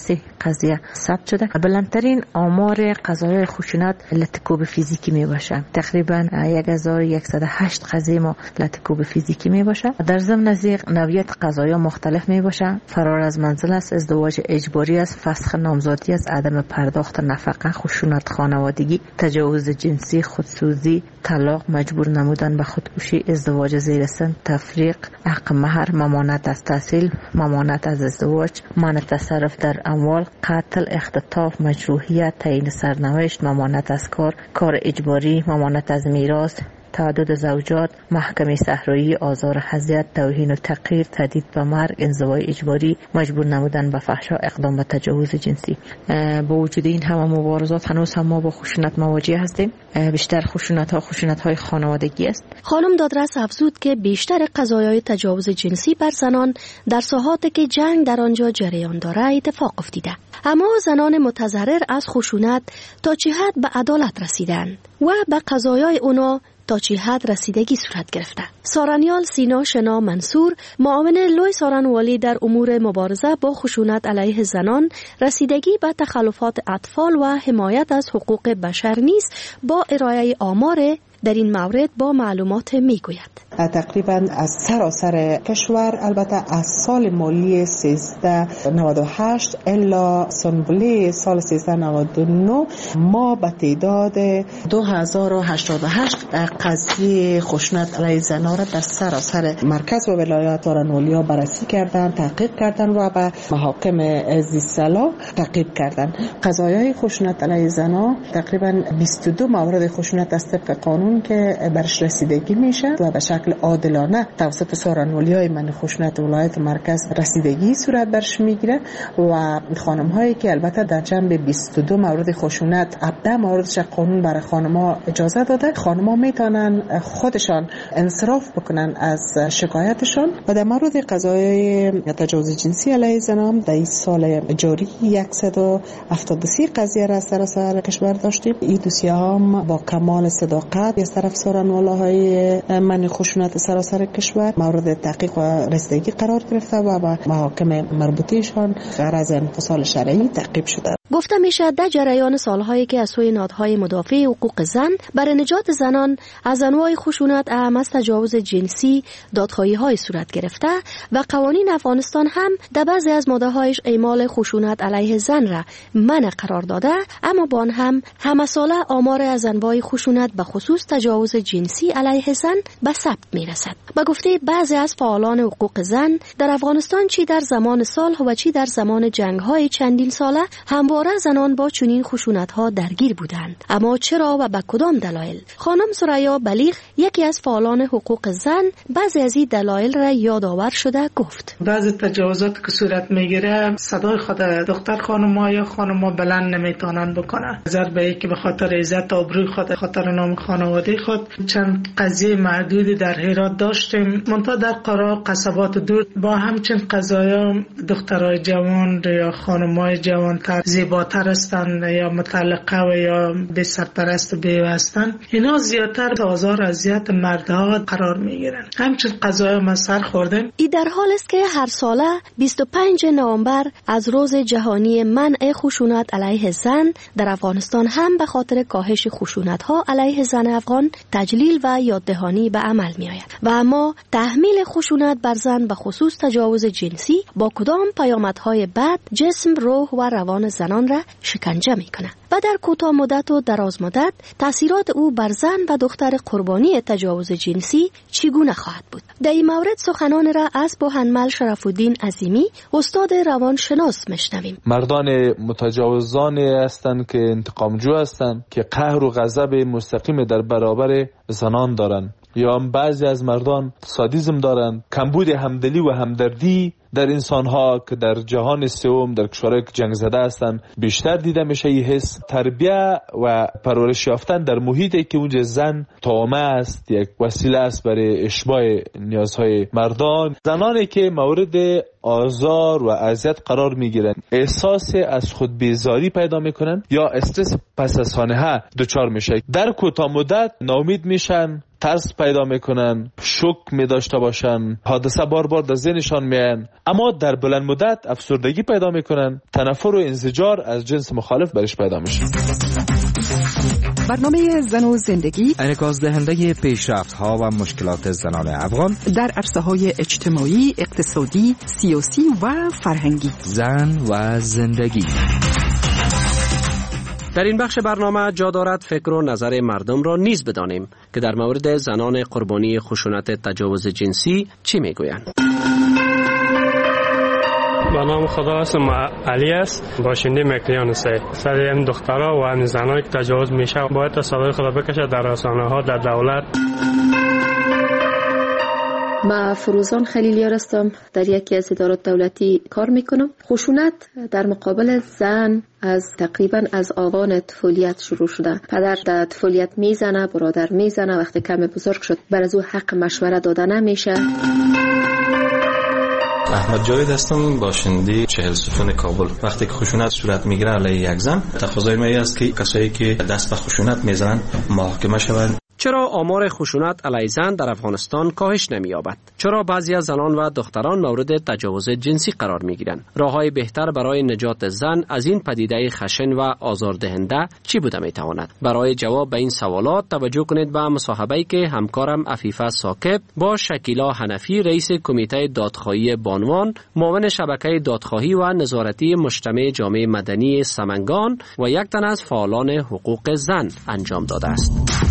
3 قضیه ثبت شده. بلندترین آمار قضایای خشونت لطکوب فیزیکی می باشه. تقریبا 1108 قضیه ما لطکوب فیزیکی می باشه. در ضمن از نوعیت قضایا مختلف می باشه. فرار از منزل است، ازدواج اجباری است، فسخ نامزادی است، عدم پرداخت نفقه، خشونت خانوادگی، تجاوز جنسی، خودسوزی، طلاق، مجبور نمودن به خودکشی، ازدواج زیر سن، تفریق، حق مهر، ممانعت از تحصیل، ممانعت از ازدواج، منع تصرف در اموال، قتل، اختطاف، مجروحیت، تعیین سرنوشت، ممانعت از کار اجباری، ممانعت از میراث، تعدد زوجات، محکمه صحرایی، آزار اذیت، توهین و تحقیر، تهدید به مرگ، انزوای اجباری، مجبور نمودن به فحشا، اقدام به تجاوز جنسی. با وجود این همه مبارزات هنوز هم ما با خشونت مواجه هستیم. بیشتر خشونت‌های خانوادگی است. خانم دادرس افزود که بیشتر قضایای تجاوز جنسی بر زنان در ساحاتی که جنگ در آنجا جریان داره اتفاق افتیده. اما زنان متضرر از خشونت تا چه حد به عدالت رسیدند و به قضایای اونا تا چه حد رسیدگی صورت گرفته. سارانیال سینا شنا منصور، معاون لوی سارانوالی در امور مبارزه با خشونت علیه زنان، رسیدگی به تخلفات اطفال و حمایت از حقوق بشر نیز با ارائه آمار در این مورد با معلومات میگوید. تقریبا از سراسر کشور، البته از سال مالی 1398 الا سنبولی سال 1399 ما به تعداد 2088 قضیه خشونت علیه زنان را در سراسر مرکز و ولایات سارانوالی بررسی کردن، تحقیق کردن و به محاکم ذی‌صلاح تعقیب کردن. قضایای خشونت علیه زنان تقریبا 22 مورد خشونت از طبق قانون که برش رسیدگی میشه و به شکل عادلانه توسط سارانوالی‌های من خشونت ولایت مرکز رسیدگی صورت برش میگیره و خانم هایی که البته در جنب 22 مورد خشونت 17 موردش قانون برای خانم‌ها اجازه داده، خانم‌ها میتونن خودشان انصراف بکنن از شکایتشان. و در مورد قضایای تجاوز جنسی علیه زنان در این سال جاری 173 قضیه را سراسر کشور داشتیم. این دوسیه هم با کمال صداقت از طرف سارانوالاهای من خشونت سراسر کشور مورد تحقیق و رسیدگی قرار گرفته و با محاکم مربوطه‌شان غرض انفصال شرعی تعقیب شده. گفته میشه در جریان سالهایی که از سوی نهادهای مدافع حقوق زن برای نجات زنان از انواع خشونت اعم از تجاوز جنسی دادخواهی‌های صورت گرفته و قوانین افغانستان هم در بعضی از ماده‌هایش اعمال خشونت علیه زن را منع قرار داده، اما با آن هم همه ساله آمار از انواع خشونت به خصوص تجاوز جنسی علیه زن به ثبت میرسد. به گفته بعضی از فعالان حقوق زن در افغانستان چی در زمان صلح و چی در زمان جنگ‌های چندین ساله همواره زنان با چنین خشونت‌ها درگیر بودند. اما چرا و به کدام دلایل؟ خانم سریا بلیغ، یکی از فعالان حقوق زن، بعضی از این دلایل را یادآور شده گفت: بعضی تجاوزات که صورت میگیره صدای خود دختر خانم‌ها یا خانم‌ها بلند نمیتونن بکنن، ضربه‌ای که به خاطر عزت و آبروی خود، خاطر نام خانواده خود. چند قضیه معدودی در هرات داشتیم، منتها در قرا قصبات دور با همچین قضایا دخترای جوان یا خانم‌های جوان‌تر زیباتر هستند یا مطلقه و یا به سرپرست و بیوه هستند، اینا زیادتر آزار اذیت مردها قرار میگیرن. همچنین قضایا ما سر خوردیم. این در حال است که هر ساله 25 نوامبر از روز جهانی منع خشونت علیه زن در افغانستان هم به خاطر کاهش خشونت‌ها علیه زن افغان تجلیل و یاددهانی به عمل می‌آید. و اما تحمیل خشونت بر زن به خصوص تجاوز جنسی با کدام پیامدهای بد جسم، روح و روان زنان را شکنجه میکنه و در کوتاه مدت و دراز مدت تاثیرات او بر زن و دختر قربانی تجاوز جنسی چگونه خواهد بود؟ در این مورد سخنان را از بوهنمل شرف الدین عظیمی، استاد روانشناس، میشنویم. مردان متجاوزانی هستند که انتقامجو هستند که قهر و غضب مستقیم در برابر زنان دارند، یا بعضی از مردان سادیسم دارند. کمبود همدلی و همدردی در انسان‌ها که در جهان سوم در کشورهای که جنگ زده هستند بیشتر دیده میشه. این حس تربیت و پرورش یافتن در محیطی که اونجا زن طعمه است، یک وسیله است برای اشباع نیازهای مردان. زنانی که مورد آزار و اذیت قرار میگیرن احساس از خود بیزاری پیدا میکنن یا استرس پس از سانحه دچار میشه. در کوتاه مدت ناامید میشن، ترس پیدا میکنن، شوک می داشته باشن، حادثه بار بار در ذهنشان میان، اما در بلند مدت افسردگی پیدا میکنن، تنفر و انزجار از جنس مخالف برش پیدا میشه. برنامه زن و زندگی انعکاس دهنده پیشرفت‌ها و مشکلات زنان افغان در عرصه‌های اجتماعی، اقتصادی، سیاسی و فرهنگی. زن و زندگی. در این بخش برنامه جا دارد فکر و نظر مردم را نیز بدانیم که در مورد زنان قربانی خشونت تجاوز جنسی چی میگویند. با نام خدا اسم علی است، باشنده مکلیان است. سر این دخترها و این زنایی که تجاوز میشه باید تا صدای خدا بکشه در رسانه ها، در دولت. ما فروزان خلیلیار هستم، در یکی از ادارات دولتی کار میکنم. خشونت در مقابل زن از تقریبا از آوان طفولیت شروع شده. پدر در طفولیت میزنه، برادر میزنه، وقتی کم بزرگ شد بر از او حق مشوره داده نمیشه. احمد جاوید هستم، باشنده 40 ستون کابل. وقتی که خشونت صورت میگیره علیه یک زن، تقاضای ما است که کسایی که دست به خشونت میزنن محاکمه شوند. چرا آمار خشونت علیه زن در افغانستان کاهش نمی‌یابد؟ چرا بعضی از زنان و دختران مورد تجاوز جنسی قرار می‌گیرند؟ راه‌های بهتر برای نجات زن از این پدیده خشن و آزاردهنده چی بوده می‌تواند؟ برای جواب به این سوالات توجه کنید به مصاحبه‌ای که همکارم عفیفه ثاقب با شکیلا حنفی، رئیس کمیته دادخواهی بانوان، معاون شبکه دادخواهی و نظارتی مجتمع جامعه مدنی سمنگان و یک تن از فعالان حقوق زن انجام داده است.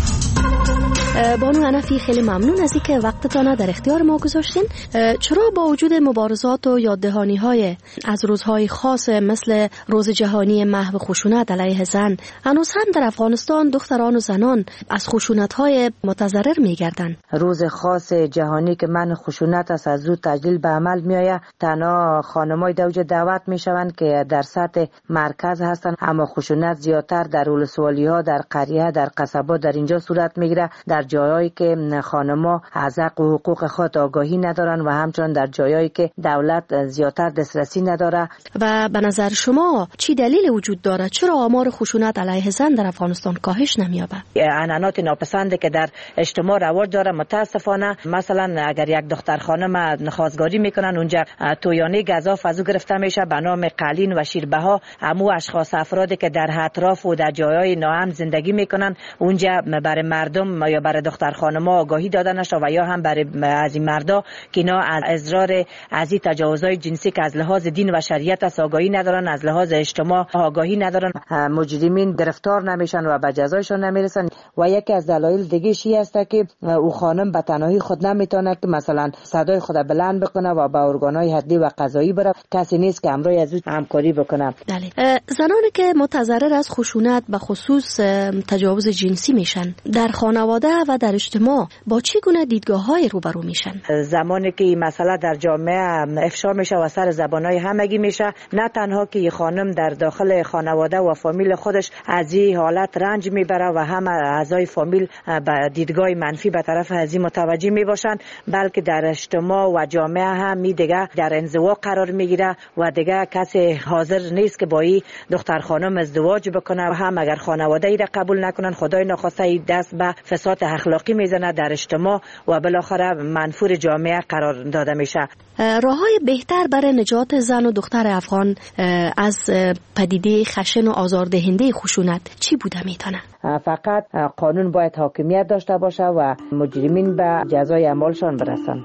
بانو حنفی، خیلی ممنون از اینکه وقتتان در اختیار ما گذاشتین. چرا با وجود مبارزات و یاددهانی‌های از روزهای خاص مثل روز جهانی محو خشونت علیه زن، هنوز هم در افغانستان دختران و زنان از خشونت‌های متضرر می‌گردند؟ روز خاص جهانی که من خشونت است از زود تجلیل به عمل می‌آید، تنها خانم‌های دوجه دعوت می‌شوند که در سطح مرکز هستند، اما خشونت زیادتر در ولسوالی‌ها، در قریه، در قصبات در اینجا صورت می‌گیرد، در جایایی که خانم‌ها از حق و حقوق خود آگاهی ندارن و همچنین در جایایی که دولت زیادتر دسترسی نداره. و به نظر شما چی دلیل وجود داره چرا آمار خشونت علیه زن در افغانستان کاهش نمی‌یابد؟ عنعنات ناپسند که در اجتماع رواج داره، متاسفانه مثلا اگر یک دختر خانم خواستگاری میکنن، اونجا تویانه گزاف از او گرفته میشه به نام قلین و شیربها. همو اشخاص افرادی که در اطراف و در جایهای ناامن زندگی میکنن، اونجا برای مردم یا برای دختر خانم‌ها آگاهی داده نشه و یا هم برای از این مردا که اینا از اضرار از این تجاوزهای جنسی که از لحاظ دین و شریعت است آگاهی ندارن، از لحاظ اجتماع آگاهی ندارن، مجرمین گرفتار نمیشن و به جزایشون نمیرسن. و یکی از دلایل دیگه شی است که او خانم به تنهایی خود نمیتونه که مثلا صدای خود بلند بکنه و به ارگان‌های حدی و قضایی بره، کسی نیست که همراه از او همکاری بکنه. زنانی که متضرر از خشونت به خصوص تجاوز جنسی میشن در خانواده و در اجتماع با چه گونه دیدگاه‌های روبرو میشن؟ زمانی که این مسئله در جامعه افشا میشه و سر زبان‌های همگی میشه، نه تنها که خانم در داخل خانواده و فامیل خودش از این حالت رنج میبره و هم اعضای فامیل به دیدگاه منفی به طرف از این متوجه میباشن، بلکه در اجتماع و جامعه هم دیگه در انزوا قرار میگیره و دیگه کسی حاضر نیست که با این دختر خانم ازدواج بکنه و هم اگر خانواده ای را قبول نکنن، خدای نخواسته دست به فساد اخلاقی میزنه در اجتماع و بالاخره منفور جامعه قرار داده میشه. راههای بهتر برای نجات زن و دختر افغان از پدیده خشن و آزاردهنده خشونت چی بوده میتونه؟ فقط قانون باید حاکمیت داشته باشه و مجرمین به جزای اعمالشان برسن.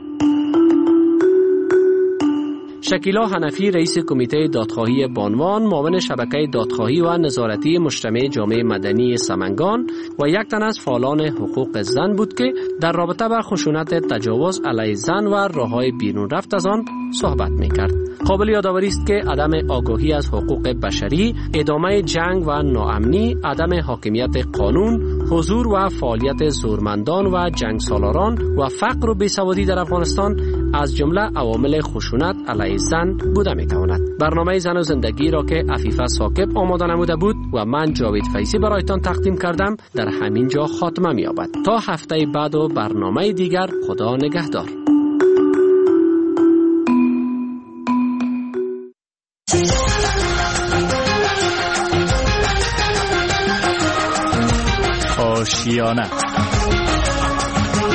شکیلا حنفی، رئیس کمیته دادخواهی بانوان، معاون شبکه دادخواهی و نظارتی مجتمع جامعه مدنی سمنگان و یک تن از فعالان حقوق زن بود که در رابطه با خشونت تجاوز علیه زن و راههای بیرون رفت از آن صحبت می‌کرد. قابل یادآوری است که عدم آگاهی از حقوق بشری، ادامه جنگ و ناامنی، عدم حاکمیت قانون، حضور و فعالیت زورمندان و جنگ سالاران و فقر و بیسوادی در افغانستان از جمله عوامل خشونت علیه زن بوده میتواند. برنامه زن و زندگی را که عفیفه ثاقب آماده نموده بود و من جاوید فیضی برایتان تقدیم کردم در همین جا خاتمه می‌یابد. تا هفته بعد و برنامه دیگر، خدا نگهدار. آشیانه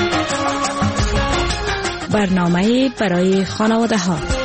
برنامه برای خانواده ها.